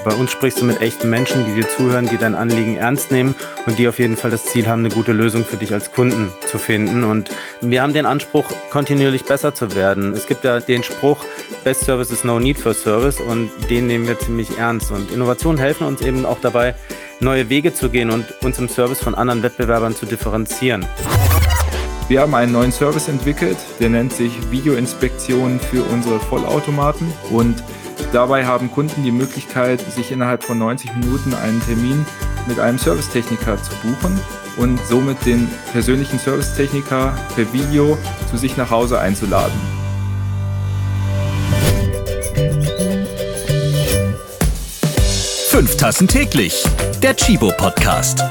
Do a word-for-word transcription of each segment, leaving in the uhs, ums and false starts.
Bei uns sprichst du mit echten Menschen, die dir zuhören, die dein Anliegen ernst nehmen und die auf jeden Fall das Ziel haben, eine gute Lösung für dich als Kunden zu finden. Und wir haben den Anspruch, kontinuierlich besser zu werden. Es gibt ja den Spruch, Best Service is no need for service, und den nehmen wir ziemlich ernst. Und Innovationen helfen uns eben auch dabei, neue Wege zu gehen und uns im Service von anderen Wettbewerbern zu differenzieren. Wir haben einen neuen Service entwickelt, der nennt sich Videoinspektion für unsere Vollautomaten, und dabei haben Kunden die Möglichkeit, sich innerhalb von neunzig Minuten einen Termin mit einem Servicetechniker zu buchen und somit den persönlichen Servicetechniker per Video zu sich nach Hause einzuladen. Fünf Tassen täglich, der Tchibo Podcast.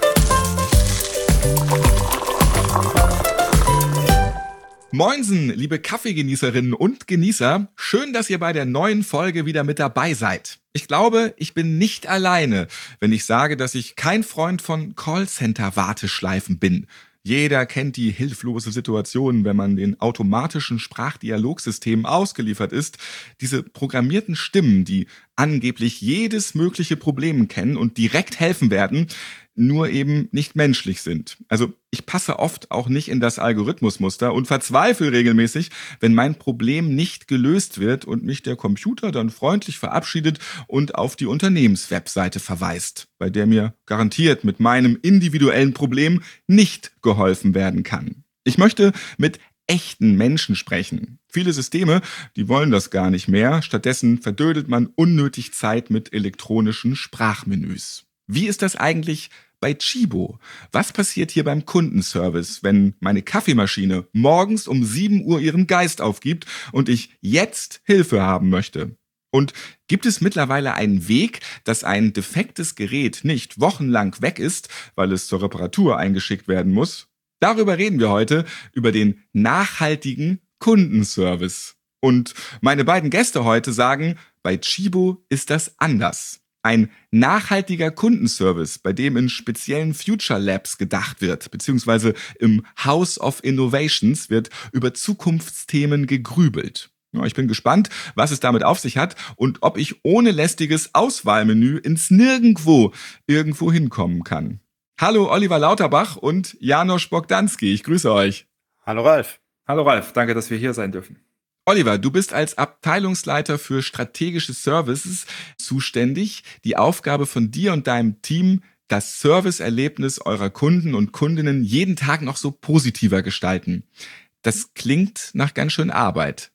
Moinsen, liebe Kaffeegenießerinnen und Genießer. Schön, dass ihr bei der neuen Folge wieder mit dabei seid. Ich glaube, ich bin nicht alleine, wenn ich sage, dass ich kein Freund von Callcenter-Warteschleifen bin. Jeder kennt die hilflose Situation, wenn man den automatischen Sprachdialogsystemen ausgeliefert ist. Diese programmierten Stimmen, die angeblich jedes mögliche Problem kennen und direkt helfen werden, nur eben nicht menschlich sind. Also ich passe oft auch nicht in das Algorithmusmuster und verzweifle regelmäßig, wenn mein Problem nicht gelöst wird und mich der Computer dann freundlich verabschiedet und auf die Unternehmenswebseite verweist, bei der mir garantiert mit meinem individuellen Problem nicht geholfen werden kann. Ich möchte mit echten Menschen sprechen. Viele Systeme, die wollen das gar nicht mehr. Stattdessen verdödelt man unnötig Zeit mit elektronischen Sprachmenüs. Wie ist das eigentlich bei Tchibo? Was passiert hier beim Kundenservice, wenn meine Kaffeemaschine morgens um sieben Uhr ihren Geist aufgibt und ich jetzt Hilfe haben möchte? Und gibt es mittlerweile einen Weg, dass ein defektes Gerät nicht wochenlang weg ist, weil es zur Reparatur eingeschickt werden muss? Darüber reden wir heute, über den nachhaltigen Kundenservice. Und meine beiden Gäste heute sagen, bei Tchibo ist das anders. Ein nachhaltiger Kundenservice, bei dem in speziellen Future Labs gedacht wird, beziehungsweise im House of Innovations wird über Zukunftsthemen gegrübelt. Ja, ich bin gespannt, was es damit auf sich hat und ob ich ohne lästiges Auswahlmenü ins Nirgendwo irgendwo hinkommen kann. Hallo Oliver Lauterbach und János Bogdanski, ich grüße euch. Hallo Ralf. Hallo Ralf, danke, dass wir hier sein dürfen. Oliver, du bist als Abteilungsleiter für strategische Services zuständig. Die Aufgabe von dir und deinem Team, das Serviceerlebnis eurer Kunden und Kundinnen jeden Tag noch so positiver gestalten. Das klingt nach ganz schön Arbeit.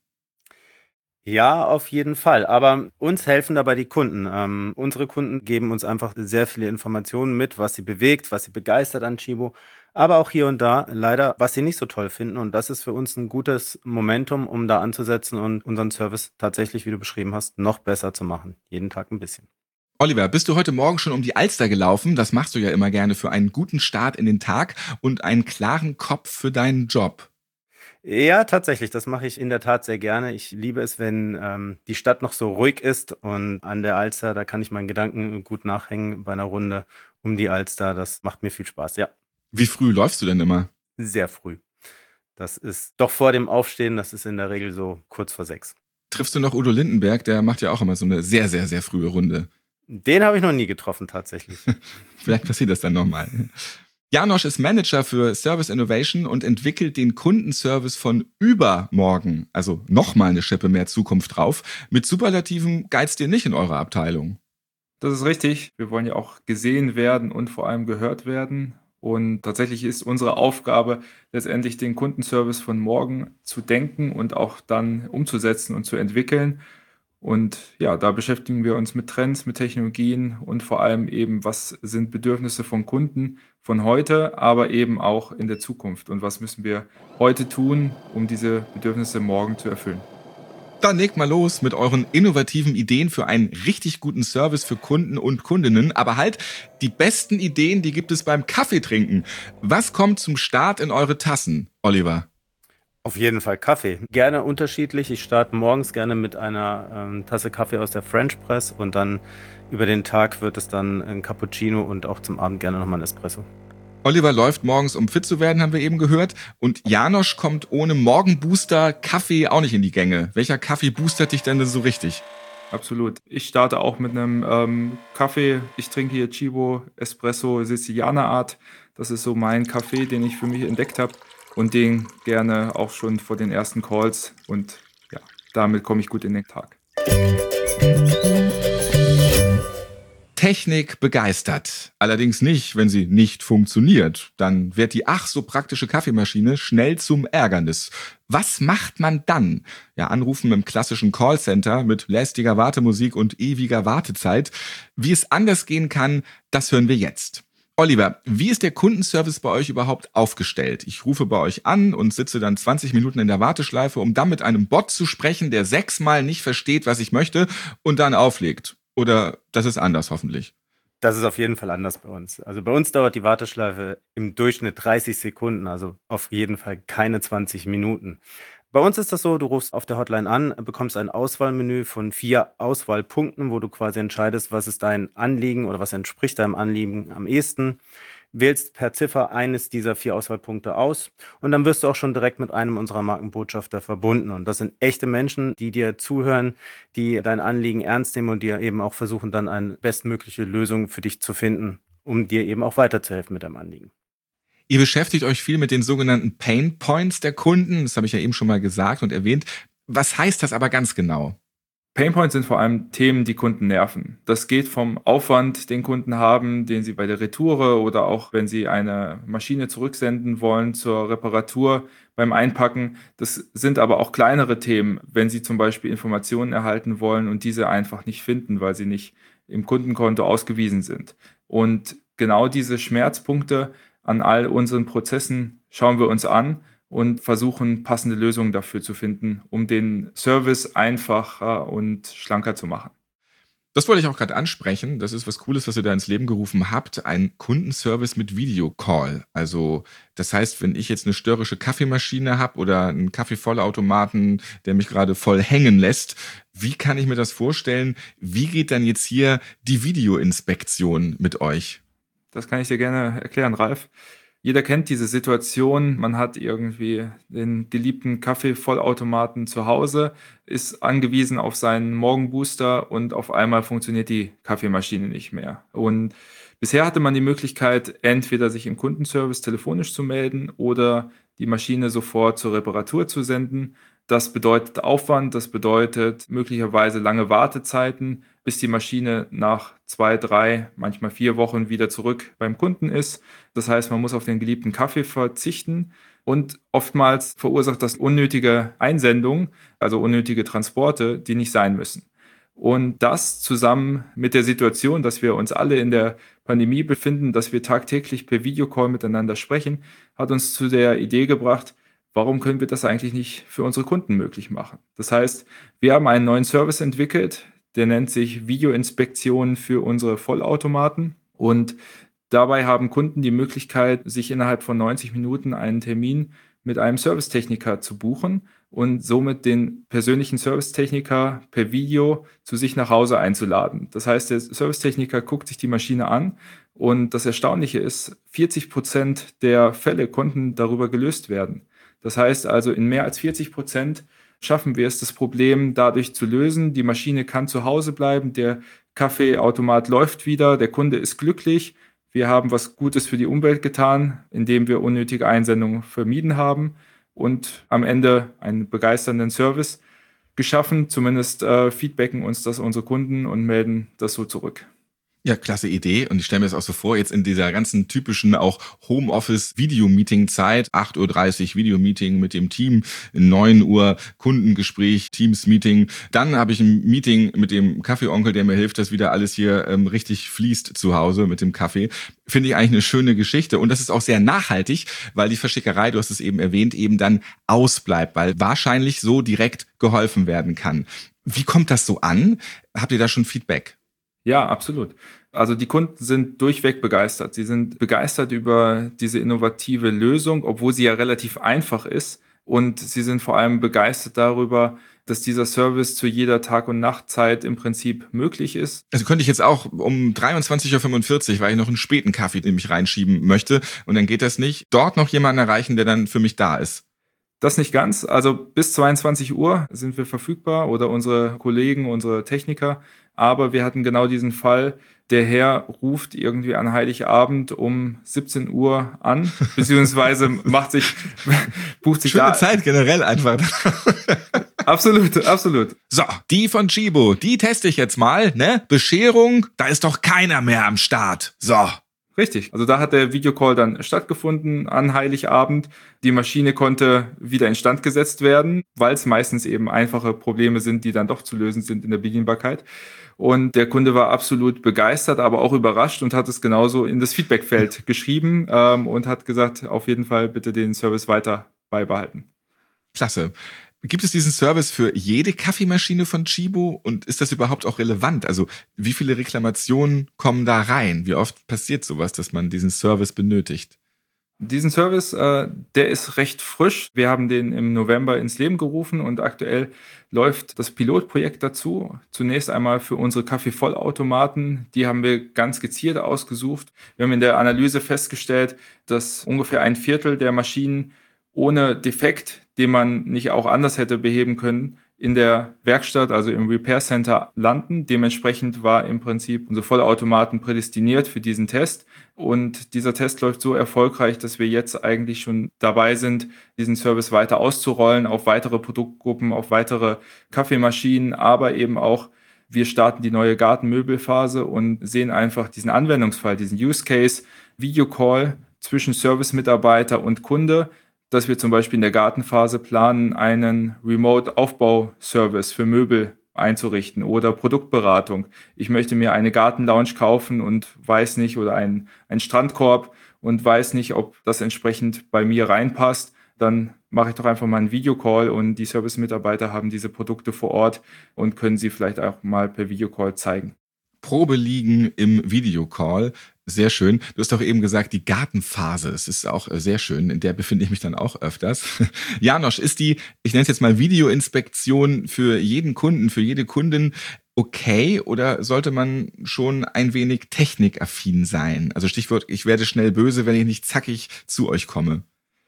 Ja, auf jeden Fall. Aber uns helfen dabei die Kunden. Ähm, unsere Kunden geben uns einfach sehr viele Informationen mit, was sie bewegt, was sie begeistert an Tchibo. Aber auch hier und da leider, was sie nicht so toll finden. Und das ist für uns ein gutes Momentum, um da anzusetzen und unseren Service tatsächlich, wie du beschrieben hast, noch besser zu machen. Jeden Tag ein bisschen. Oliver, bist du heute Morgen schon um die Alster gelaufen? Das machst du ja immer gerne für einen guten Start in den Tag und einen klaren Kopf für deinen Job. Ja, tatsächlich, das mache ich in der Tat sehr gerne. Ich liebe es, wenn ähm, die Stadt noch so ruhig ist, und an der Alster, da kann ich meinen Gedanken gut nachhängen bei einer Runde um die Alster. Das macht mir viel Spaß, ja. Wie früh läufst du denn immer? Sehr früh. Das ist doch vor dem Aufstehen, das ist in der Regel so kurz vor sechs. Triffst du noch Udo Lindenberg? Der macht ja auch immer so eine sehr, sehr, sehr frühe Runde. Den habe ich noch nie getroffen, tatsächlich. Vielleicht passiert das dann nochmal. János ist Manager für Service Innovation und entwickelt den Kundenservice von übermorgen, also nochmal eine Schippe mehr Zukunft drauf. Mit Superlativen geizt ihr nicht in eurer Abteilung. Das ist richtig. Wir wollen ja auch gesehen werden und vor allem gehört werden. Und tatsächlich ist unsere Aufgabe, letztendlich den Kundenservice von morgen zu denken und auch dann umzusetzen und zu entwickeln. Und ja, da beschäftigen wir uns mit Trends, mit Technologien und vor allem eben, was sind Bedürfnisse von Kunden von heute, aber eben auch in der Zukunft. Und was müssen wir heute tun, um diese Bedürfnisse morgen zu erfüllen. Dann legt mal los mit euren innovativen Ideen für einen richtig guten Service für Kunden und Kundinnen. Aber halt, die besten Ideen, die gibt es beim Kaffeetrinken. Was kommt zum Start in eure Tassen, Oliver? Auf jeden Fall Kaffee. Gerne unterschiedlich. Ich starte morgens gerne mit einer ähm, Tasse Kaffee aus der French Press und dann über den Tag wird es dann ein Cappuccino und auch zum Abend gerne nochmal ein Espresso. Oliver läuft morgens, um fit zu werden, haben wir eben gehört. Und János kommt ohne Morgenbooster Kaffee auch nicht in die Gänge. Welcher Kaffee boostert dich denn so richtig? Absolut. Ich starte auch mit einem ähm, Kaffee. Ich trinke hier Cibo Espresso Sizilianer Art. Das ist so mein Kaffee, den ich für mich entdeckt habe und den gerne auch schon vor den ersten Calls. Und ja, damit komme ich gut in den Tag. Technik begeistert. Allerdings nicht, wenn sie nicht funktioniert. Dann wird die ach so praktische Kaffeemaschine schnell zum Ärgernis. Was macht man dann? Ja, anrufen im klassischen Callcenter mit lästiger Wartemusik und ewiger Wartezeit. Wie es anders gehen kann, das hören wir jetzt. Oliver, wie ist der Kundenservice bei euch überhaupt aufgestellt? Ich rufe bei euch an und sitze dann zwanzig Minuten in der Warteschleife, um dann mit einem Bot zu sprechen, der sechsmal nicht versteht, was ich möchte und dann auflegt. Oder das ist anders hoffentlich. Das ist auf jeden Fall anders bei uns. Also bei uns dauert die Warteschleife im Durchschnitt dreißig Sekunden, also auf jeden Fall keine zwanzig Minuten. Bei uns ist das so, du rufst auf der Hotline an, bekommst ein Auswahlmenü von vier Auswahlpunkten, wo du quasi entscheidest, was ist dein Anliegen oder was entspricht deinem Anliegen am ehesten. Wählst per Ziffer eines dieser vier Auswahlpunkte aus und dann wirst du auch schon direkt mit einem unserer Markenbotschafter verbunden. Und das sind echte Menschen, die dir zuhören, die dein Anliegen ernst nehmen und dir eben auch versuchen, dann eine bestmögliche Lösung für dich zu finden, um dir eben auch weiterzuhelfen mit deinem Anliegen. Ihr beschäftigt euch viel mit den sogenannten Pain Points der Kunden. Das habe ich ja eben schon mal gesagt und erwähnt. Was heißt das aber ganz genau? Painpoints sind vor allem Themen, die Kunden nerven. Das geht vom Aufwand, den Kunden haben, den sie bei der Retoure oder auch wenn sie eine Maschine zurücksenden wollen zur Reparatur beim Einpacken. Das sind aber auch kleinere Themen, wenn sie zum Beispiel Informationen erhalten wollen und diese einfach nicht finden, weil sie nicht im Kundenkonto ausgewiesen sind. Und genau diese Schmerzpunkte an all unseren Prozessen schauen wir uns an und versuchen, passende Lösungen dafür zu finden, um den Service einfacher und schlanker zu machen. Das wollte ich auch gerade ansprechen. Das ist was Cooles, was ihr da ins Leben gerufen habt. Ein Kundenservice mit Videocall. Also das heißt, wenn ich jetzt eine störrische Kaffeemaschine habe oder einen Kaffeevollautomaten, der mich gerade voll hängen lässt, wie kann ich mir das vorstellen? Wie geht dann jetzt hier die Videoinspektion mit euch? Das kann ich dir gerne erklären, Ralf. Jeder kennt diese Situation, man hat irgendwie den geliebten Kaffeevollautomaten zu Hause, ist angewiesen auf seinen Morgenbooster und auf einmal funktioniert die Kaffeemaschine nicht mehr. Und bisher hatte man die Möglichkeit, entweder sich im Kundenservice telefonisch zu melden oder die Maschine sofort zur Reparatur zu senden. Das bedeutet Aufwand, das bedeutet möglicherweise lange Wartezeiten, bis die Maschine nach zwei, drei, manchmal vier Wochen wieder zurück beim Kunden ist. Das heißt, man muss auf den geliebten Kaffee verzichten und oftmals verursacht das unnötige Einsendungen, also unnötige Transporte, die nicht sein müssen. Und das zusammen mit der Situation, dass wir uns alle in der Pandemie befinden, dass wir tagtäglich per Videocall miteinander sprechen, hat uns zu der Idee gebracht, warum können wir das eigentlich nicht für unsere Kunden möglich machen? Das heißt, wir haben einen neuen Service entwickelt, der nennt sich Videoinspektion für unsere Vollautomaten. Und dabei haben Kunden die Möglichkeit, sich innerhalb von neunzig Minuten einen Termin mit einem Servicetechniker zu buchen und somit den persönlichen Servicetechniker per Video zu sich nach Hause einzuladen. Das heißt, der Servicetechniker guckt sich die Maschine an und das Erstaunliche ist, vierzig Prozent der Fälle konnten darüber gelöst werden. Das heißt also, in mehr als vierzig Prozent schaffen wir es, das Problem dadurch zu lösen. Die Maschine kann zu Hause bleiben, der Kaffeeautomat läuft wieder, der Kunde ist glücklich. Wir haben was Gutes für die Umwelt getan, indem wir unnötige Einsendungen vermieden haben und am Ende einen begeisternden Service geschaffen. Zumindest äh, feedbacken uns das unsere Kunden und melden das so zurück. Ja, klasse Idee. Und ich stelle mir das auch so vor, jetzt in dieser ganzen typischen auch Homeoffice-Videomeeting-Zeit, acht Uhr dreißig Videomeeting mit dem Team, neun Uhr Kundengespräch, Teams-Meeting. Dann habe ich ein Meeting mit dem Kaffeeonkel, der mir hilft, dass wieder alles hier ähm, richtig fließt zu Hause mit dem Kaffee. Finde ich eigentlich eine schöne Geschichte. Und das ist auch sehr nachhaltig, weil die Verschickerei, du hast es eben erwähnt, eben dann ausbleibt, weil wahrscheinlich so direkt geholfen werden kann. Wie kommt das so an? Habt ihr da schon Feedback? Ja, absolut. Also die Kunden sind durchweg begeistert. Sie sind begeistert über diese innovative Lösung, obwohl sie ja relativ einfach ist. Und sie sind vor allem begeistert darüber, dass dieser Service zu jeder Tag- und Nachtzeit im Prinzip möglich ist. Also könnte ich jetzt auch um dreiundzwanzig Uhr fünfundvierzig, weil ich noch einen späten Kaffee in mich reinschieben möchte und dann geht das nicht, dort noch jemanden erreichen, der dann für mich da ist. Das nicht ganz. Also bis zweiundzwanzig Uhr sind wir verfügbar oder unsere Kollegen, unsere Techniker. Aber wir hatten genau diesen Fall, der Herr ruft irgendwie an Heiligabend um siebzehn Uhr an, beziehungsweise macht sich, bucht sich Schöne da. Zeit generell einfach. Absolut, absolut. So, die von Chibo, die teste ich jetzt mal, ne? Bescherung, da ist doch keiner mehr am Start. So. Richtig. Also da hat der Videocall dann stattgefunden an Heiligabend. Die Maschine konnte wieder instand gesetzt werden, weil es meistens eben einfache Probleme sind, die dann doch zu lösen sind in der Bedienbarkeit. Und der Kunde war absolut begeistert, aber auch überrascht und hat es genauso in das Feedbackfeld geschrieben ähm, und hat gesagt, auf jeden Fall bitte den Service weiter beibehalten. Klasse. Gibt es diesen Service für jede Kaffeemaschine von Chibo und ist das überhaupt auch relevant? Also wie viele Reklamationen kommen da rein? Wie oft passiert sowas, dass man diesen Service benötigt? Diesen Service, äh, der ist recht frisch. Wir haben den im November ins Leben gerufen und aktuell läuft das Pilotprojekt dazu. Zunächst einmal für unsere Kaffeevollautomaten. Die haben wir ganz gezielt ausgesucht. Wir haben in der Analyse festgestellt, dass ungefähr ein Viertel der Maschinen ohne Defekt, den man nicht auch anders hätte beheben können, in der Werkstatt, also im Repair Center landen. Dementsprechend war im Prinzip unsere Vollautomaten prädestiniert für diesen Test. Und dieser Test läuft so erfolgreich, dass wir jetzt eigentlich schon dabei sind, diesen Service weiter auszurollen auf weitere Produktgruppen, auf weitere Kaffeemaschinen, aber eben auch wir starten die neue Gartenmöbelphase und sehen einfach diesen Anwendungsfall, diesen Use Case, Videocall zwischen Servicemitarbeiter und Kunde, dass wir zum Beispiel in der Gartenphase planen, einen Remote-Aufbauservice für Möbel einzurichten oder Produktberatung. Ich möchte mir eine Gartenlounge kaufen und weiß nicht, oder einen, einen Strandkorb und weiß nicht, ob das entsprechend bei mir reinpasst. Dann mache ich doch einfach mal einen Videocall und die Servicemitarbeiter haben diese Produkte vor Ort und können sie vielleicht auch mal per Videocall zeigen. Probe liegen im Videocall. Sehr schön. Du hast doch eben gesagt, die Gartenphase. Es ist auch sehr schön. In der befinde ich mich dann auch öfters. Janosch, ist die, ich nenne es jetzt mal Videoinspektion für jeden Kunden, für jede Kundin okay oder sollte man schon ein wenig technikaffin sein? Also Stichwort, ich werde schnell böse, wenn ich nicht zackig zu euch komme.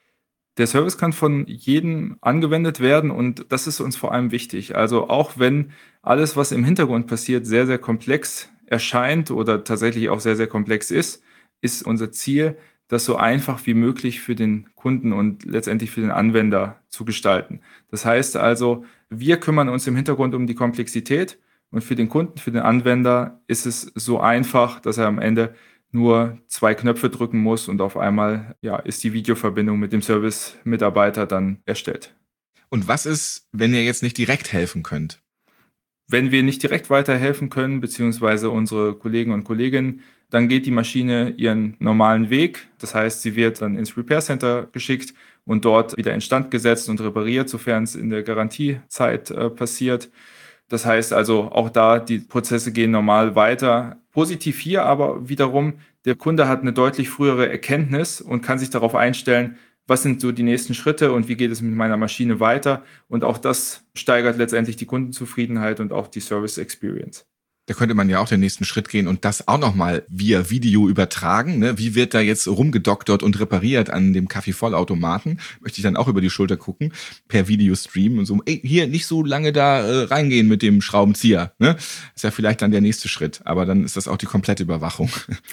Der Service kann von jedem angewendet werden und das ist uns vor allem wichtig. Also auch wenn alles, was im Hintergrund passiert, sehr, sehr komplex erscheint oder tatsächlich auch sehr, sehr komplex ist, ist unser Ziel, das so einfach wie möglich für den Kunden und letztendlich für den Anwender zu gestalten. Das heißt also, wir kümmern uns im Hintergrund um die Komplexität und für den Kunden, für den Anwender ist es so einfach, dass er am Ende nur zwei Knöpfe drücken muss und auf einmal ja, ist die Videoverbindung mit dem Service-Mitarbeiter dann erstellt. Und was ist, wenn ihr jetzt nicht direkt helfen könnt? Wenn wir nicht direkt weiterhelfen können, beziehungsweise unsere Kollegen und Kolleginnen, dann geht die Maschine ihren normalen Weg. Das heißt, sie wird dann ins Repair Center geschickt und dort wieder instand gesetzt und repariert, sofern es in der Garantiezeit äh, passiert. Das heißt also, auch da, die Prozesse gehen normal weiter. Positiv hier aber wiederum, der Kunde hat eine deutlich frühere Erkenntnis und kann sich darauf einstellen, was sind so die nächsten Schritte und wie geht es mit meiner Maschine weiter. Und auch das steigert letztendlich die Kundenzufriedenheit und auch die Service Experience. Da könnte man ja auch den nächsten Schritt gehen und das auch nochmal via Video übertragen. Ne? Wie wird da jetzt rumgedoktert und repariert an dem Kaffeevollautomaten? Möchte ich dann auch über die Schulter gucken, per Videostream und so. Ey, hier nicht so lange da äh, reingehen mit dem Schraubenzieher. Ne? Ist ja vielleicht dann der nächste Schritt, aber dann ist das auch die komplette Überwachung.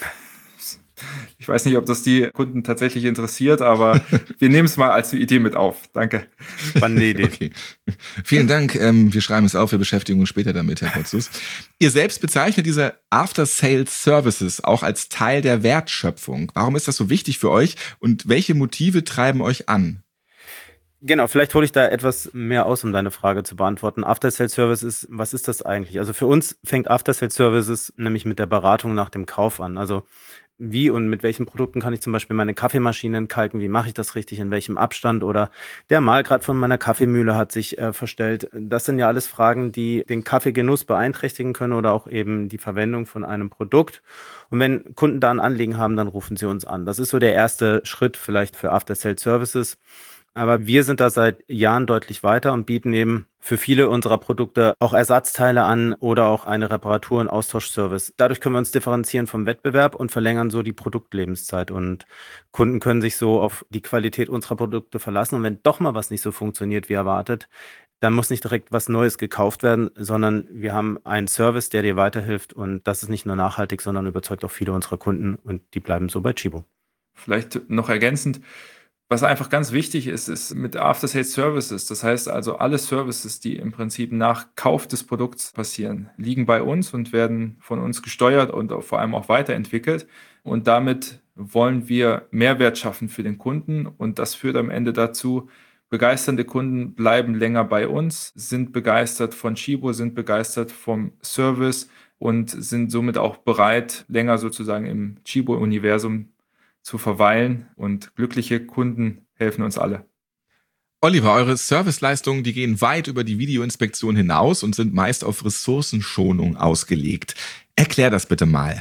Ich weiß nicht, ob das die Kunden tatsächlich interessiert, aber wir nehmen es mal als Idee mit auf. Danke. Spannende Idee. Okay. Vielen Dank. Ähm, wir schreiben es auf, wir beschäftigen uns später damit, Herr Potzus. Ihr selbst bezeichnet diese After-Sales-Services auch als Teil der Wertschöpfung. Warum ist das so wichtig für euch und welche Motive treiben euch an? Genau, vielleicht hole ich da etwas mehr aus, um deine Frage zu beantworten. After-Sales-Service ist, was ist das eigentlich? Also für uns fängt After-Sales-Services nämlich mit der Beratung nach dem Kauf an. Also wie und mit welchen Produkten kann ich zum Beispiel meine Kaffeemaschine entkalken? Wie mache ich das richtig? In welchem Abstand? Oder der Mahlgrad von meiner Kaffeemühle hat sich äh, verstellt. Das sind ja alles Fragen, die den Kaffeegenuss beeinträchtigen können oder auch eben die Verwendung von einem Produkt. Und wenn Kunden da ein Anliegen haben, dann rufen sie uns an. Das ist so der erste Schritt vielleicht für After-Sales-Services. Aber wir sind da seit Jahren deutlich weiter und bieten eben für viele unserer Produkte auch Ersatzteile an oder auch eine Reparatur- und Austauschservice. Dadurch können wir uns differenzieren vom Wettbewerb und verlängern so die Produktlebenszeit. Und Kunden können sich so auf die Qualität unserer Produkte verlassen. Und wenn doch mal was nicht so funktioniert wie erwartet, dann muss nicht direkt was Neues gekauft werden, sondern wir haben einen Service, der dir weiterhilft. Und das ist nicht nur nachhaltig, sondern überzeugt auch viele unserer Kunden und die bleiben so bei Chibo. Vielleicht noch ergänzend, was einfach ganz wichtig ist, ist mit After-Sales-Services. Das heißt also, alle Services, die im Prinzip nach Kauf des Produkts passieren, liegen bei uns und werden von uns gesteuert und vor allem auch weiterentwickelt. Und damit wollen wir Mehrwert schaffen für den Kunden. Und das führt am Ende dazu, begeisternde Kunden bleiben länger bei uns, sind begeistert von Chibo, sind begeistert vom Service und sind somit auch bereit, länger sozusagen im Chibo-Universum zu verweilen, und glückliche Kunden helfen uns alle. Oliver, eure Serviceleistungen, die gehen weit über die Videoinspektion hinaus und sind meist auf Ressourcenschonung ausgelegt. Erklär das bitte mal.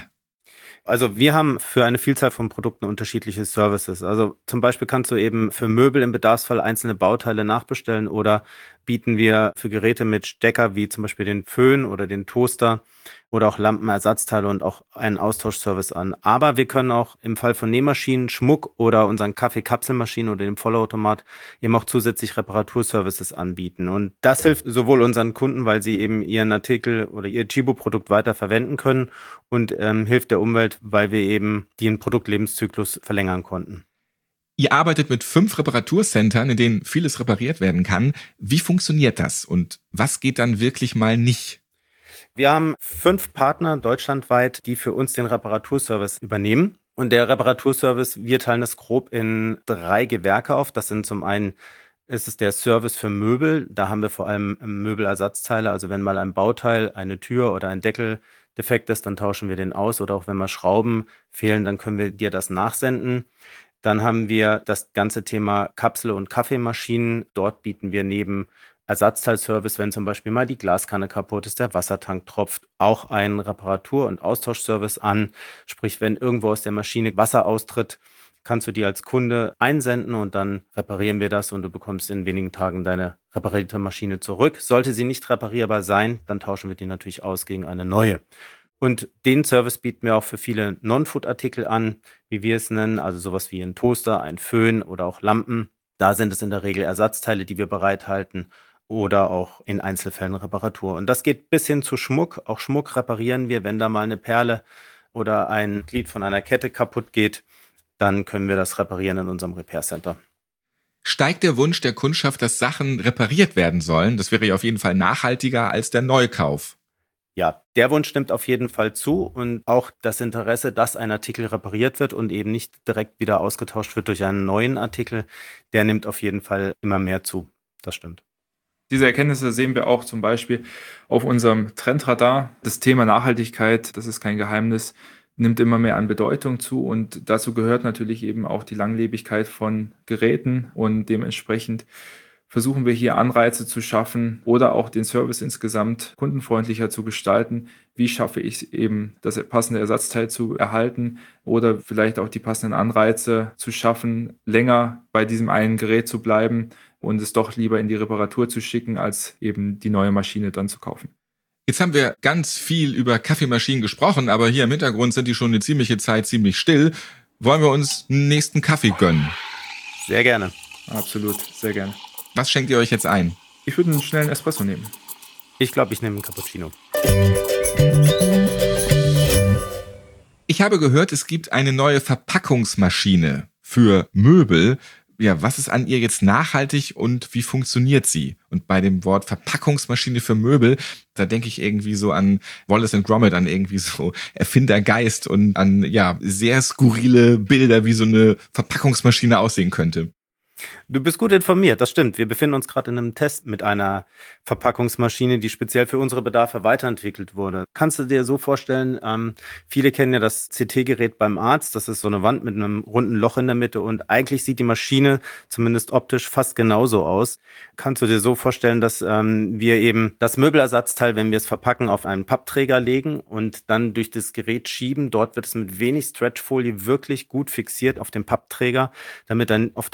Also wir haben für eine Vielzahl von Produkten unterschiedliche Services. Also zum Beispiel kannst du eben für Möbel im Bedarfsfall einzelne Bauteile nachbestellen, oder bieten wir für Geräte mit Stecker wie zum Beispiel den Föhn oder den Toaster oder auch Lampenersatzteile und auch einen Austauschservice an. Aber wir können auch im Fall von Nähmaschinen, Schmuck oder unseren Kaffeekapselmaschinen oder dem Vollautomat eben auch zusätzlich Reparaturservices anbieten. Und das hilft sowohl unseren Kunden, weil sie eben ihren Artikel oder ihr Chibo-Produkt weiter verwenden können, und ähm, hilft der Umwelt, weil wir eben den Produktlebenszyklus verlängern konnten. Ihr arbeitet mit fünf Reparaturcentern, in denen vieles repariert werden kann. Wie funktioniert das und was geht dann wirklich mal nicht? Wir haben fünf Partner deutschlandweit, die für uns den Reparaturservice übernehmen. Und der Reparaturservice, wir teilen das grob in drei Gewerke auf. Das sind zum einen, ist es der Service für Möbel. Da haben wir vor allem Möbelersatzteile. Also wenn mal ein Bauteil, eine Tür oder ein Deckel defekt ist, dann tauschen wir den aus. Oder auch wenn mal Schrauben fehlen, dann können wir dir das nachsenden. Dann haben wir das ganze Thema Kapsel- und Kaffeemaschinen. Dort bieten wir neben Ersatzteilservice, wenn zum Beispiel mal die Glaskanne kaputt ist, der Wassertank tropft, auch einen Reparatur- und Austauschservice an. Sprich, wenn irgendwo aus der Maschine Wasser austritt, kannst du die als Kunde einsenden und dann reparieren wir das und du bekommst in wenigen Tagen deine reparierte Maschine zurück. Sollte sie nicht reparierbar sein, dann tauschen wir die natürlich aus gegen eine neue. Und den Service bieten wir auch für viele Non-Food-Artikel an, wie wir es nennen, also sowas wie ein Toaster, ein Föhn oder auch Lampen. Da sind es in der Regel Ersatzteile, die wir bereithalten, oder auch in Einzelfällen Reparatur. Und das geht bis hin zu Schmuck. Auch Schmuck reparieren wir, wenn da mal eine Perle oder ein Glied von einer Kette kaputt geht, dann können wir das reparieren in unserem Repair Center. Steigt der Wunsch der Kundschaft, dass Sachen repariert werden sollen? Das wäre ja auf jeden Fall nachhaltiger als der Neukauf. Ja, der Wunsch nimmt auf jeden Fall zu, und auch das Interesse, dass ein Artikel repariert wird und eben nicht direkt wieder ausgetauscht wird durch einen neuen Artikel, der nimmt auf jeden Fall immer mehr zu. Das stimmt. Diese Erkenntnisse sehen wir auch zum Beispiel auf unserem Trendradar. Das Thema Nachhaltigkeit, das ist kein Geheimnis, nimmt immer mehr an Bedeutung zu, und dazu gehört natürlich eben auch die Langlebigkeit von Geräten, und dementsprechend versuchen wir hier Anreize zu schaffen oder auch den Service insgesamt kundenfreundlicher zu gestalten. Wie schaffe ich eben, das passende Ersatzteil zu erhalten oder vielleicht auch die passenden Anreize zu schaffen, länger bei diesem einen Gerät zu bleiben und es doch lieber in die Reparatur zu schicken, als eben die neue Maschine dann zu kaufen. Jetzt haben wir ganz viel über Kaffeemaschinen gesprochen, aber hier im Hintergrund sind die schon eine ziemliche Zeit ziemlich still. Wollen wir uns einen nächsten Kaffee gönnen? Sehr gerne. Absolut, sehr gerne. Was schenkt ihr euch jetzt ein? Ich würde einen schnellen Espresso nehmen. Ich glaube, ich nehme einen Cappuccino. Ich habe gehört, es gibt eine neue Verpackungsmaschine für Möbel. Ja, was ist an ihr jetzt nachhaltig und wie funktioniert sie? Und bei dem Wort Verpackungsmaschine für Möbel, da denke ich irgendwie so an Wallace and Gromit, an irgendwie so Erfindergeist und an ja sehr skurrile Bilder, wie so eine Verpackungsmaschine aussehen könnte. Du bist gut informiert, das stimmt. Wir befinden uns gerade in einem Test mit einer Verpackungsmaschine, die speziell für unsere Bedarfe weiterentwickelt wurde. Kannst du dir so vorstellen, ähm, viele kennen ja das C T-Gerät beim Arzt. Das ist so eine Wand mit einem runden Loch in der Mitte, und eigentlich sieht die Maschine zumindest optisch fast genauso aus. Kannst du dir so vorstellen, dass ähm, wir eben das Möbelersatzteil, wenn wir es verpacken, auf einen Pappträger legen und dann durch das Gerät schieben. Dort wird es mit wenig Stretchfolie wirklich gut fixiert auf dem Pappträger, damit dann auf dem Transport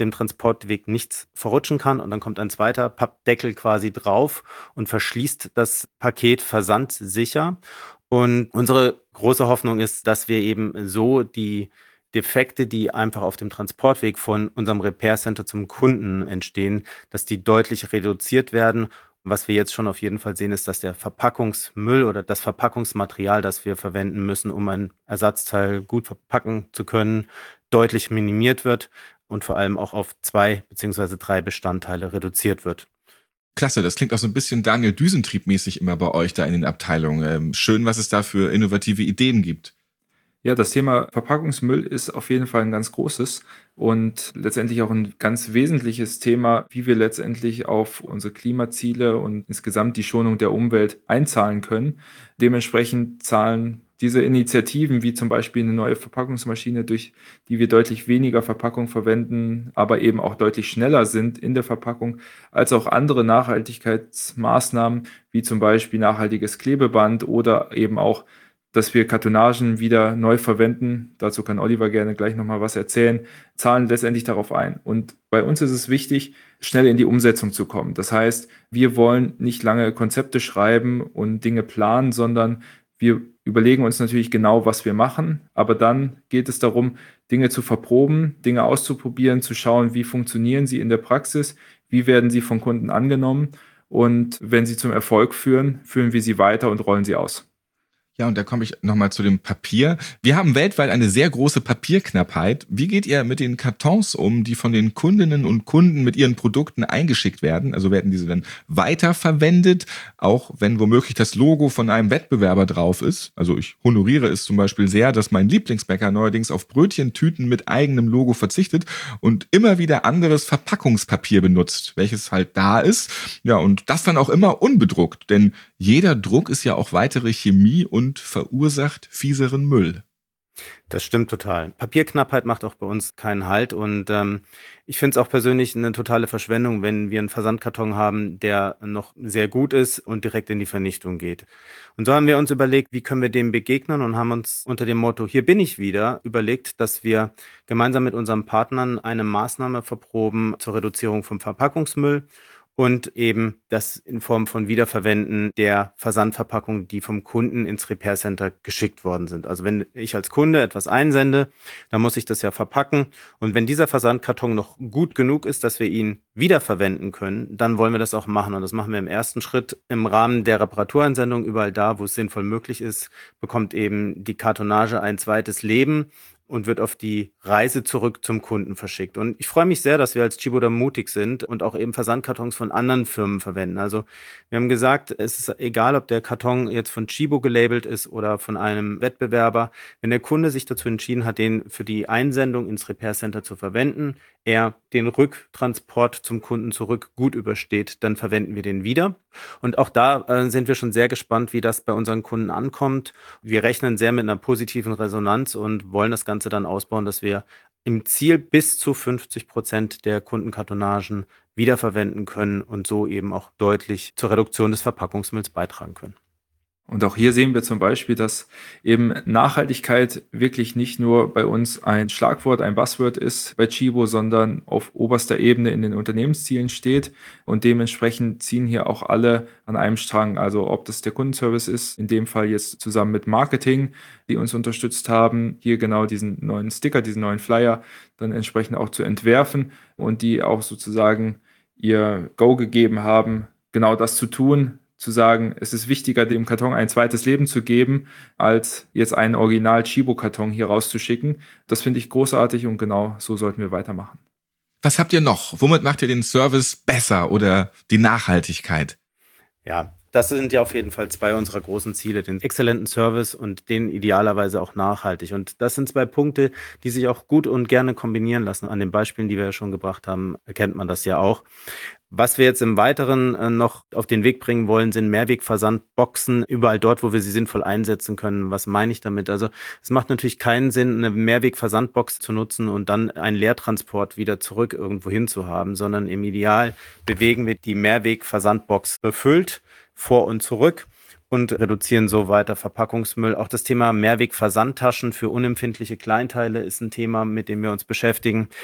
Transportweg nichts verrutschen kann. Und dann kommt ein zweiter Pappdeckel quasi drauf und verschließt das Paket versandsicher. Und unsere große Hoffnung ist, dass wir eben so die Defekte, die einfach auf dem Transportweg von unserem Repair Center zum Kunden entstehen, dass die deutlich reduziert werden. Was wir jetzt schon auf jeden Fall sehen, ist, dass der Verpackungsmüll oder das Verpackungsmaterial, das wir verwenden müssen, um ein Ersatzteil gut verpacken zu können, deutlich minimiert wird und vor allem auch auf zwei beziehungsweise drei Bestandteile reduziert wird. Klasse, das klingt auch so ein bisschen Daniel Düsentrieb-mäßig immer bei euch da in den Abteilungen. Ähm, schön, was es da für innovative Ideen gibt. Ja, das Thema Verpackungsmüll ist auf jeden Fall ein ganz großes und letztendlich auch ein ganz wesentliches Thema, wie wir letztendlich auf unsere Klimaziele und insgesamt die Schonung der Umwelt einzahlen können. Dementsprechend zahlen diese Initiativen, wie zum Beispiel eine neue Verpackungsmaschine, durch die wir deutlich weniger Verpackung verwenden, aber eben auch deutlich schneller sind in der Verpackung, als auch andere Nachhaltigkeitsmaßnahmen, wie zum Beispiel nachhaltiges Klebeband oder eben auch, dass wir Kartonagen wieder neu verwenden, dazu kann Oliver gerne gleich nochmal was erzählen, zahlen letztendlich darauf ein. Und bei uns ist es wichtig, schnell in die Umsetzung zu kommen. Das heißt, wir wollen nicht lange Konzepte schreiben und Dinge planen, sondern wir überlegen uns natürlich genau, was wir machen, aber dann geht es darum, Dinge zu verproben, Dinge auszuprobieren, zu schauen, wie funktionieren sie in der Praxis, wie werden sie von Kunden angenommen und wenn sie zum Erfolg führen, führen wir sie weiter und rollen sie aus. Ja, und da komme ich nochmal zu dem Papier. Wir haben weltweit eine sehr große Papierknappheit. Wie geht ihr mit den Kartons um, die von den Kundinnen und Kunden mit ihren Produkten eingeschickt werden? Also werden diese dann weiterverwendet, auch wenn womöglich das Logo von einem Wettbewerber drauf ist? Also ich honoriere es zum Beispiel sehr, dass mein Lieblingsbäcker neuerdings auf Brötchentüten mit eigenem Logo verzichtet und immer wieder anderes Verpackungspapier benutzt, welches halt da ist. Ja, und das dann auch immer unbedruckt, denn jeder Druck ist ja auch weitere Chemie und verursacht fieseren Müll. Das stimmt total. Papierknappheit macht auch bei uns keinen Halt und ähm, ich finde es auch persönlich eine totale Verschwendung, wenn wir einen Versandkarton haben, der noch sehr gut ist und direkt in die Vernichtung geht. Und so haben wir uns überlegt, wie können wir dem begegnen und haben uns unter dem Motto "Hier bin ich wieder" überlegt, dass wir gemeinsam mit unseren Partnern eine Maßnahme verproben zur Reduzierung vom Verpackungsmüll und eben das in Form von Wiederverwenden der Versandverpackungen, die vom Kunden ins Repair Center geschickt worden sind. Also wenn ich als Kunde etwas einsende, dann muss ich das ja verpacken. Und wenn dieser Versandkarton noch gut genug ist, dass wir ihn wiederverwenden können, dann wollen wir das auch machen. Und das machen wir im ersten Schritt im Rahmen der Reparatureinsendung. Überall da, wo es sinnvoll möglich ist, bekommt eben die Kartonage ein zweites Leben und wird auf die Reise zurück zum Kunden verschickt. Und ich freue mich sehr, dass wir als Chibo da mutig sind und auch eben Versandkartons von anderen Firmen verwenden. Also wir haben gesagt, es ist egal, ob der Karton jetzt von Chibo gelabelt ist oder von einem Wettbewerber. Wenn der Kunde sich dazu entschieden hat, den für die Einsendung ins Repair Center zu verwenden, er den Rücktransport zum Kunden zurück gut übersteht, dann verwenden wir den wieder. Und auch da äh, sind wir schon sehr gespannt, wie das bei unseren Kunden ankommt. Wir rechnen sehr mit einer positiven Resonanz und wollen das Ganze dann ausbauen, dass wir im Ziel bis zu fünfzig Prozent der Kundenkartonagen wiederverwenden können und so eben auch deutlich zur Reduktion des Verpackungsmülls beitragen können. Und auch hier sehen wir zum Beispiel, dass eben Nachhaltigkeit wirklich nicht nur bei uns ein Schlagwort, ein Buzzword ist bei Chibo, sondern auf oberster Ebene in den Unternehmenszielen steht. Und dementsprechend ziehen hier auch alle an einem Strang. Also ob das der Kundenservice ist, in dem Fall jetzt zusammen mit Marketing, die uns unterstützt haben, hier genau diesen neuen Sticker, diesen neuen Flyer dann entsprechend auch zu entwerfen und die auch sozusagen ihr Go gegeben haben, genau das zu tun, zu sagen, es ist wichtiger, dem Karton ein zweites Leben zu geben, als jetzt einen Original-Chibo-Karton hier rauszuschicken. Das finde ich großartig und genau so sollten wir weitermachen. Was habt ihr noch? Womit macht ihr den Service besser oder die Nachhaltigkeit? Ja, das sind ja auf jeden Fall zwei unserer großen Ziele, den exzellenten Service und den idealerweise auch nachhaltig. Und das sind zwei Punkte, die sich auch gut und gerne kombinieren lassen. An den Beispielen, die wir ja schon gebracht haben, erkennt man das ja auch. Was wir jetzt im Weiteren äh, noch auf den Weg bringen wollen, sind Mehrwegversandboxen, überall dort, wo wir sie sinnvoll einsetzen können. Was meine ich damit? Also es macht natürlich keinen Sinn, eine Mehrwegversandbox zu nutzen und dann einen Leertransport wieder zurück irgendwo hin zu haben, sondern im Ideal bewegen wir die Mehrwegversandbox befüllt vor und zurück und reduzieren so weiter Verpackungsmüll. Auch das Thema Mehrwegversandtaschen für unempfindliche Kleinteile ist ein Thema, mit dem wir uns beschäftigen.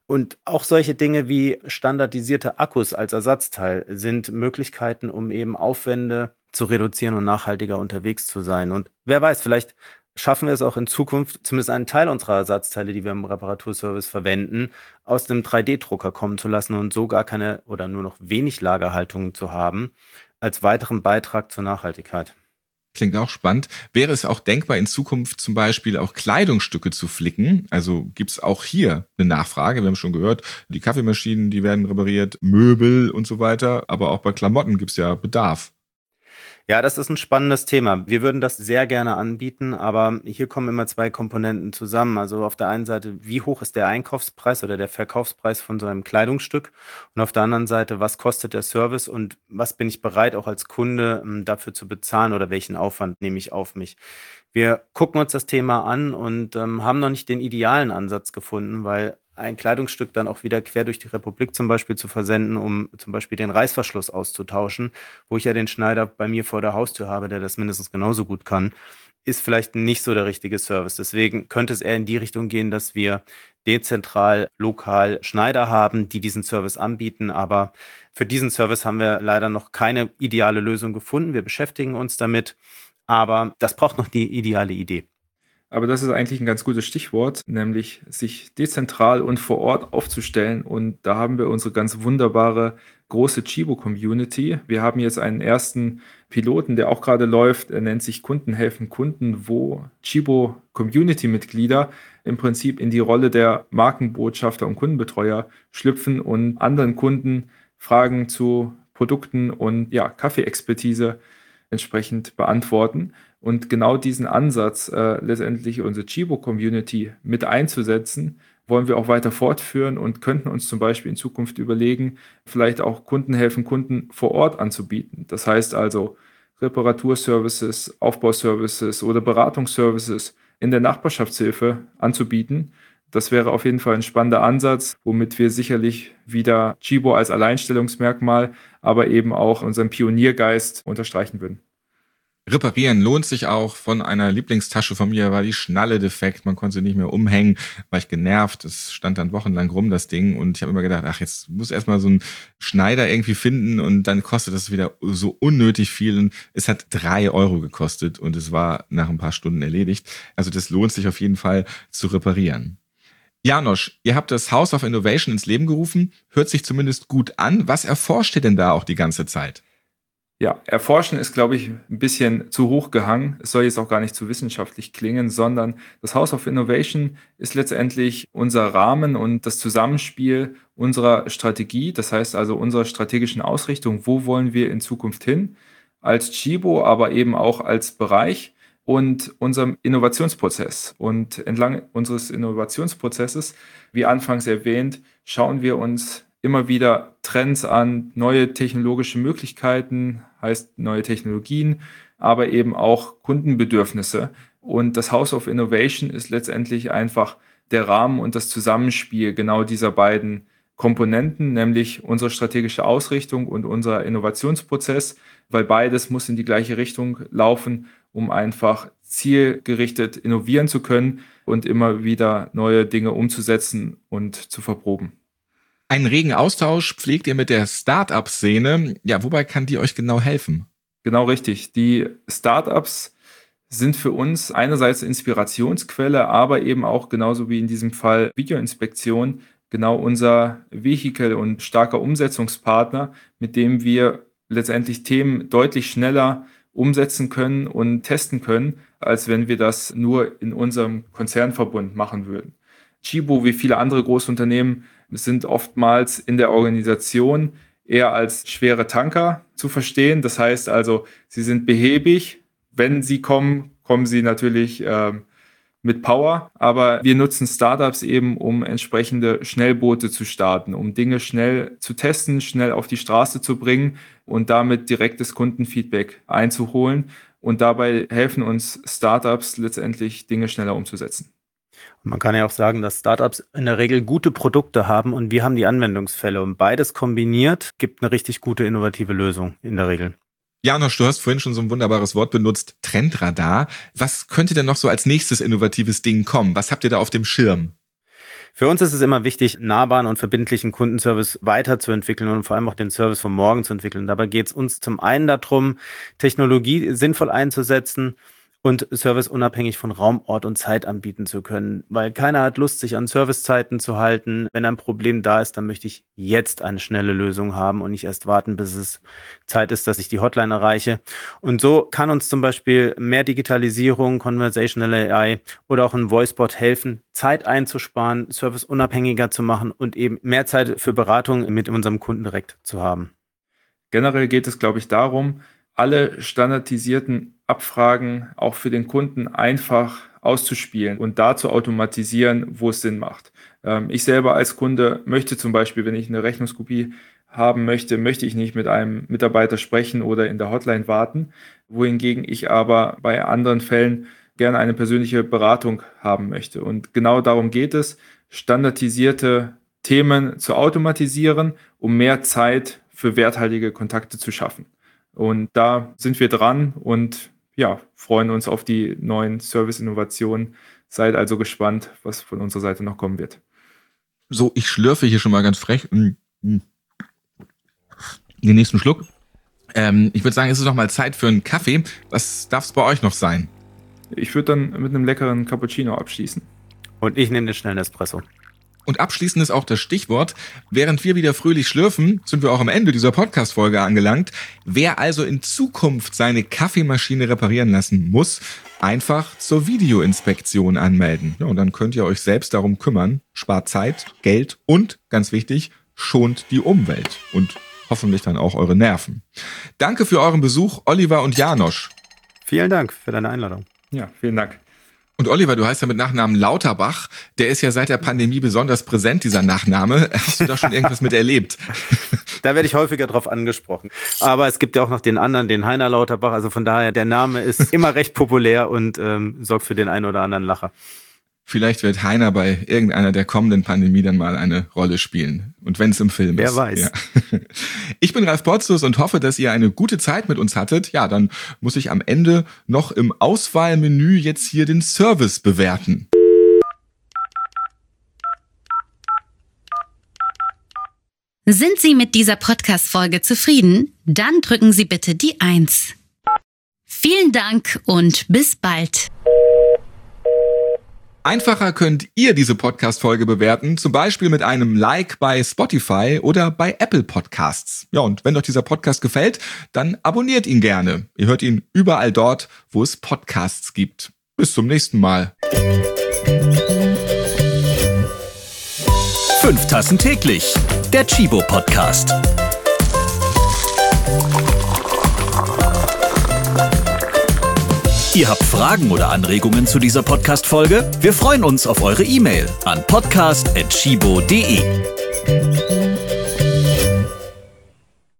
Und auch solche Dinge wie standardisierte Akkus als Ersatzteil sind Möglichkeiten, um eben Aufwände zu reduzieren und nachhaltiger unterwegs zu sein. Und wer weiß, vielleicht schaffen wir es auch in Zukunft, zumindest einen Teil unserer Ersatzteile, die wir im Reparaturservice verwenden, aus dem drei D Drucker kommen zu lassen und so gar keine oder nur noch wenig Lagerhaltung zu haben, als weiteren Beitrag zur Nachhaltigkeit. Klingt auch spannend. Wäre es auch denkbar, in Zukunft zum Beispiel auch Kleidungsstücke zu flicken? Also gibt es auch hier eine Nachfrage? Wir haben schon gehört, die Kaffeemaschinen, die werden repariert, Möbel und so weiter. Aber auch bei Klamotten gibt es ja Bedarf. Ja, das ist ein spannendes Thema. Wir würden das sehr gerne anbieten, aber hier kommen immer zwei Komponenten zusammen. Also auf der einen Seite, wie hoch ist der Einkaufspreis oder der Verkaufspreis von so einem Kleidungsstück? Und auf der anderen Seite, was kostet der Service und was bin ich bereit auch als Kunde ähm, dafür zu bezahlen oder welchen Aufwand nehme ich auf mich? Wir gucken uns das Thema an und ähm, haben noch nicht den idealen Ansatz gefunden, weil ein Kleidungsstück dann auch wieder quer durch die Republik zum Beispiel zu versenden, um zum Beispiel den Reißverschluss auszutauschen, wo ich ja den Schneider bei mir vor der Haustür habe, der das mindestens genauso gut kann, ist vielleicht nicht so der richtige Service. Deswegen könnte es eher in die Richtung gehen, dass wir dezentral, lokal Schneider haben, die diesen Service anbieten. Aber für diesen Service haben wir leider noch keine ideale Lösung gefunden. Wir beschäftigen uns damit, aber das braucht noch die ideale Idee. Aber das ist eigentlich ein ganz gutes Stichwort, nämlich sich dezentral und vor Ort aufzustellen. Und da haben wir unsere ganz wunderbare große Chibo-Community. Wir haben jetzt einen ersten Piloten, der auch gerade läuft. Er nennt sich Kunden helfen Kunden, wo Chibo-Community-Mitglieder im Prinzip in die Rolle der Markenbotschafter und Kundenbetreuer schlüpfen und anderen Kunden Fragen zu Produkten und ja, Kaffeeexpertise entsprechend beantworten. Und genau diesen Ansatz, äh, letztendlich unsere Chibo-Community mit einzusetzen, wollen wir auch weiter fortführen und könnten uns zum Beispiel in Zukunft überlegen, vielleicht auch Kunden helfen, Kunden vor Ort anzubieten. Das heißt also Reparaturservices, Aufbauservices oder Beratungsservices in der Nachbarschaftshilfe anzubieten. Das wäre auf jeden Fall ein spannender Ansatz, womit wir sicherlich wieder Chibo als Alleinstellungsmerkmal, aber eben auch unseren Pioniergeist unterstreichen würden. Reparieren lohnt sich auch. Von einer Lieblingstasche von mir war die Schnalle defekt. Man konnte sie nicht mehr umhängen, war ich genervt. Es stand dann wochenlang rum, das Ding. Und ich habe immer gedacht, ach, jetzt muss erstmal so ein Schneider irgendwie finden und dann kostet das wieder so unnötig viel. Und es hat drei Euro gekostet und es war nach ein paar Stunden erledigt. Also das lohnt sich auf jeden Fall zu reparieren. Janosch, ihr habt das House of Innovation ins Leben gerufen. Hört sich zumindest gut an. Was erforscht ihr denn da auch die ganze Zeit? Ja, erforschen ist, glaube ich, ein bisschen zu hoch gehangen. Es soll jetzt auch gar nicht zu wissenschaftlich klingen, sondern das House of Innovation ist letztendlich unser Rahmen und das Zusammenspiel unserer Strategie. Das heißt also unserer strategischen Ausrichtung. Wo wollen wir in Zukunft hin? Als Chibo, aber eben auch als Bereich und unserem Innovationsprozess. Und entlang unseres Innovationsprozesses, wie anfangs erwähnt, schauen wir uns immer wieder Trends an, neue technologische Möglichkeiten, heißt neue Technologien, aber eben auch Kundenbedürfnisse. Und das House of Innovation ist letztendlich einfach der Rahmen und das Zusammenspiel genau dieser beiden Komponenten, nämlich unsere strategische Ausrichtung und unser Innovationsprozess, weil beides muss in die gleiche Richtung laufen, um einfach zielgerichtet innovieren zu können und immer wieder neue Dinge umzusetzen und zu verproben. Einen regen Austausch pflegt ihr mit der Start-up-Szene. Ja, wobei kann die euch genau helfen? Genau richtig. Die Startups sind für uns einerseits Inspirationsquelle, aber eben auch genauso wie in diesem Fall Videoinspektion genau unser Vehikel und starker Umsetzungspartner, mit dem wir letztendlich Themen deutlich schneller umsetzen können und testen können, als wenn wir das nur in unserem Konzernverbund machen würden. Chibo, wie viele andere Großunternehmen, sind oftmals in der Organisation eher als schwere Tanker zu verstehen. Das heißt also, sie sind behäbig. Wenn sie kommen, kommen sie natürlich äh, mit Power. Aber wir nutzen Startups eben, um entsprechende Schnellboote zu starten, um Dinge schnell zu testen, schnell auf die Straße zu bringen und damit direktes Kundenfeedback einzuholen. Und dabei helfen uns Startups letztendlich, Dinge schneller umzusetzen. Man kann ja auch sagen, dass Startups in der Regel gute Produkte haben und wir haben die Anwendungsfälle. Und beides kombiniert gibt eine richtig gute innovative Lösung in der Regel. Janosch, du hast vorhin schon so ein wunderbares Wort benutzt, Trendradar. Was könnte denn noch so als nächstes innovatives Ding kommen? Was habt ihr da auf dem Schirm? Für uns ist es immer wichtig, nahbaren und verbindlichen Kundenservice weiterzuentwickeln und vor allem auch den Service von morgen zu entwickeln. Dabei geht es uns zum einen darum, Technologie sinnvoll einzusetzen und Service unabhängig von Raum, Ort und Zeit anbieten zu können. Weil keiner hat Lust, sich an Servicezeiten zu halten. Wenn ein Problem da ist, dann möchte ich jetzt eine schnelle Lösung haben und nicht erst warten, bis es Zeit ist, dass ich die Hotline erreiche. Und so kann uns zum Beispiel mehr Digitalisierung, Conversational A I oder auch ein Voicebot helfen, Zeit einzusparen, Service unabhängiger zu machen und eben mehr Zeit für Beratung mit unserem Kunden direkt zu haben. Generell geht es, glaube ich, darum, alle standardisierten Abfragen auch für den Kunden einfach auszuspielen und da zu automatisieren, wo es Sinn macht. Ähm, ich selber als Kunde möchte zum Beispiel, wenn ich eine Rechnungskopie haben möchte, möchte ich nicht mit einem Mitarbeiter sprechen oder in der Hotline warten, wohingegen ich aber bei anderen Fällen gerne eine persönliche Beratung haben möchte. Und genau darum geht es, standardisierte Themen zu automatisieren, um mehr Zeit für werthaltige Kontakte zu schaffen. Und da sind wir dran und ja, freuen uns auf die neuen Service-Innovationen. Seid also gespannt, was von unserer Seite noch kommen wird. So, ich schlürfe hier schon mal ganz frech. Den nächsten Schluck. Ähm, ich würde sagen, es ist noch mal Zeit für einen Kaffee. Was darf es bei euch noch sein? Ich würde dann mit einem leckeren Cappuccino abschließen. Und ich nehme den schnellen Espresso. Und abschließend ist auch das Stichwort, während wir wieder fröhlich schlürfen, sind wir auch am Ende dieser Podcast-Folge angelangt. Wer also in Zukunft seine Kaffeemaschine reparieren lassen muss, einfach zur Videoinspektion anmelden. Ja, und dann könnt ihr euch selbst darum kümmern, spart Zeit, Geld und, ganz wichtig, schont die Umwelt und hoffentlich dann auch eure Nerven. Danke für euren Besuch, Oliver und Janosch. Vielen Dank für deine Einladung. Ja, vielen Dank. Und Oliver, du heißt ja mit Nachnamen Lauterbach. Der ist ja seit der Pandemie besonders präsent, dieser Nachname. Hast du da schon irgendwas mit erlebt? Da werde ich häufiger drauf angesprochen. Aber es gibt ja auch noch den anderen, den Heiner Lauterbach. Also von daher, der Name ist immer recht populär und ähm, sorgt für den einen oder anderen Lacher. Vielleicht wird Heiner bei irgendeiner der kommenden Pandemie dann mal eine Rolle spielen. Und wenn es im Film Wer ist. Wer weiß. Ja. Ich bin Ralf Potzus und hoffe, dass ihr eine gute Zeit mit uns hattet. Ja, dann muss ich am Ende noch im Auswahlmenü jetzt hier den Service bewerten. Sind Sie mit dieser Podcast-Folge zufrieden? Dann drücken Sie bitte die eins. Vielen Dank und bis bald. Einfacher könnt ihr diese Podcast-Folge bewerten, zum Beispiel mit einem Like bei Spotify oder bei Apple Podcasts. Ja, und wenn euch dieser Podcast gefällt, dann abonniert ihn gerne. Ihr hört ihn überall dort, wo es Podcasts gibt. Bis zum nächsten Mal. Fünf Tassen täglich, der Chibo Podcast. Ihr habt Fragen oder Anregungen zu dieser Podcast-Folge? Wir freuen uns auf eure E-Mail an podcast at chibo punkt de.